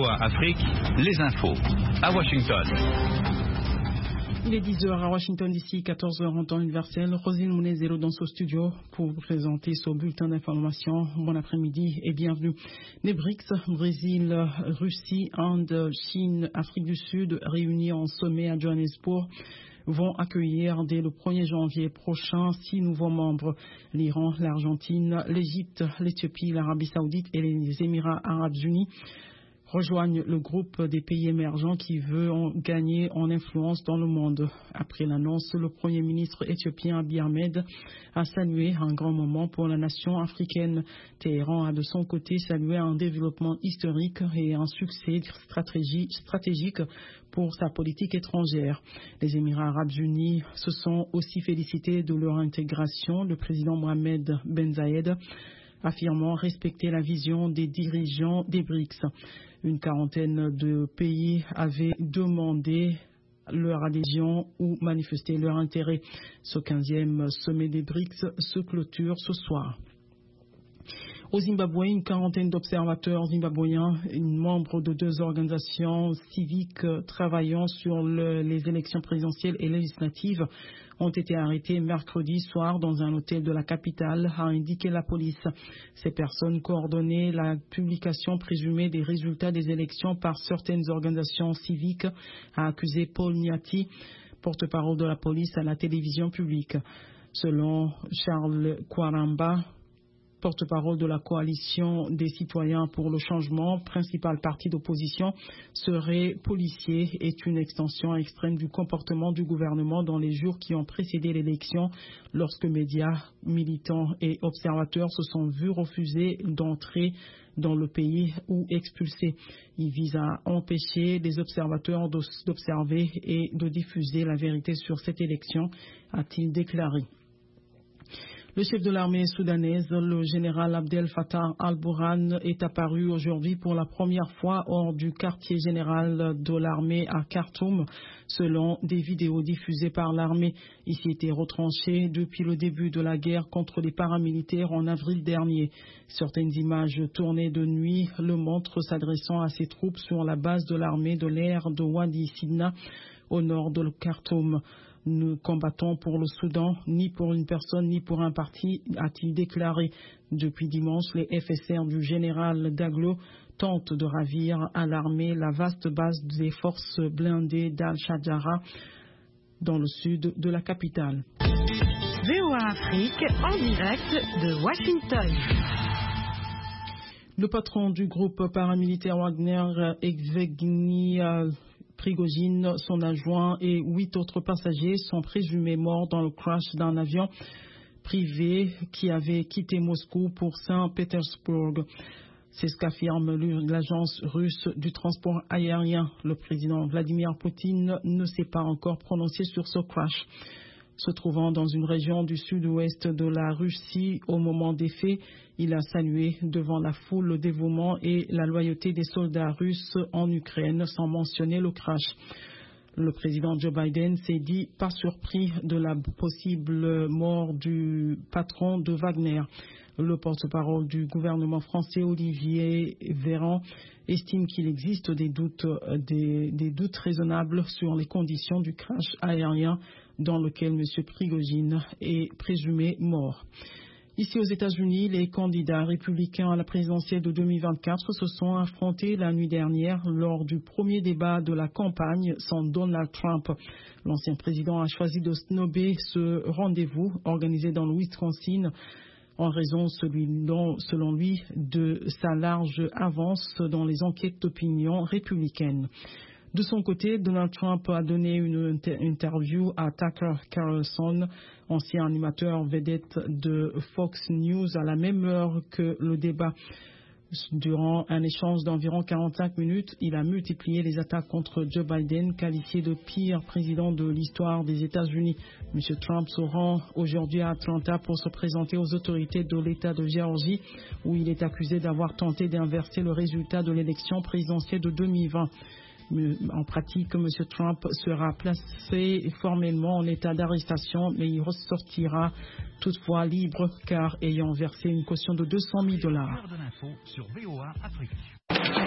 VOA Afrique, les infos. À Washington. Il est 10h à Washington d'ici, 14h en temps universel. Rosine Mounezero dans ce studio pour vous présenter ce bulletin d'information. Bon après-midi et bienvenue. Les BRICS, Brésil, Russie, Inde, Chine, Afrique du Sud, réunis en sommet à Johannesburg, vont accueillir dès le 1er janvier prochain 6 nouveaux membres. L'Iran, l'Argentine, l'Égypte, l'Éthiopie, l'Arabie Saoudite et les Émirats Arabes Unis rejoignent le groupe des pays émergents qui veut gagner en influence dans le monde. Après l'annonce, le Premier ministre éthiopien Abiy Ahmed a salué un grand moment pour la nation africaine. Téhéran a de son côté salué un développement historique et un succès stratégique pour sa politique étrangère. Les Émirats Arabes Unis se sont aussi félicités de leur intégration. Le président Mohamed Ben Zayed affirmant respecter la vision des dirigeants des BRICS. Une quarantaine de pays avaient demandé leur adhésion ou manifesté leur intérêt. Ce 15e sommet des BRICS se clôture ce soir. Au Zimbabwe, une quarantaine d'observateurs zimbabwéens, membres de 2 organisations civiques travaillant sur les élections présidentielles et législatives, ont été arrêtés mercredi soir dans un hôtel de la capitale, a indiqué la police. Ces personnes coordonnaient la publication présumée des résultats des élections par certaines organisations civiques, a accusé Paul Nyati, porte-parole de la police à la télévision publique. Selon Charles Kwaramba, porte-parole de la coalition des citoyens pour le changement, principal parti d'opposition, serait policier est une extension extrême du comportement du gouvernement dans les jours qui ont précédé l'élection, lorsque médias, militants et observateurs se sont vus refuser d'entrer dans le pays ou expulsés. Il vise à empêcher les observateurs d'observer et de diffuser la vérité sur cette élection, a-t-il déclaré. Le chef de l'armée soudanaise, le général Abdel Fattah al-Burhan, est apparu aujourd'hui pour la première fois hors du quartier général de l'armée à Khartoum, selon des vidéos diffusées par l'armée. Il s'y était retranché depuis le début de la guerre contre les paramilitaires en avril dernier. Certaines images tournées de nuit le montrent s'adressant à ses troupes sur la base de l'armée de l'air de Wadi Sidna, au nord de Khartoum. Nous combattons pour le Soudan, ni pour une personne, ni pour un parti, a-t-il déclaré. Depuis dimanche, les FSR du général Daglo tentent de ravir à l'armée la vaste base des forces blindées d'Al-Shajara dans le sud de la capitale. VOA Afrique en direct de Washington. Le patron du groupe paramilitaire Wagner, Yevgeny Prigojine, son adjoint et 8 autres passagers sont présumés morts dans le crash d'un avion privé qui avait quitté Moscou pour Saint-Pétersbourg. C'est ce qu'affirme l'agence russe du transport aérien. Le président Vladimir Poutine ne s'est pas encore prononcé sur ce crash. Se trouvant dans une région du sud-ouest de la Russie au moment des faits, il a salué devant la foule le dévouement et la loyauté des soldats russes en Ukraine sans mentionner le crash. Le président Joe Biden s'est dit pas surpris de la possible mort du patron de Wagner. Le porte-parole du gouvernement français, Olivier Véran, estime qu'il existe des doutes raisonnables sur les conditions du crash aérien dans lequel M. Prigojine est présumé mort. Ici aux États-Unis, les candidats républicains à la présidentielle de 2024 se sont affrontés la nuit dernière lors du premier débat de la campagne sans Donald Trump. L'ancien président a choisi de snober ce rendez-vous organisé dans le Wisconsin en raison, selon lui, de sa large avance dans les enquêtes d'opinion républicaines. De son côté, Donald Trump a donné une interview à Tucker Carlson, ancien animateur vedette de Fox News, à la même heure que le débat. Durant un échange d'environ 45 minutes, il a multiplié les attaques contre Joe Biden, qualifié de pire président de l'histoire des États-Unis. M. Trump se rend aujourd'hui à Atlanta pour se présenter aux autorités de l'État de Géorgie, où il est accusé d'avoir tenté d'inverser le résultat de l'élection présidentielle de 2020. En pratique, M. Trump sera placé formellement en état d'arrestation, mais il ressortira toutefois libre car ayant versé une caution de $200 000.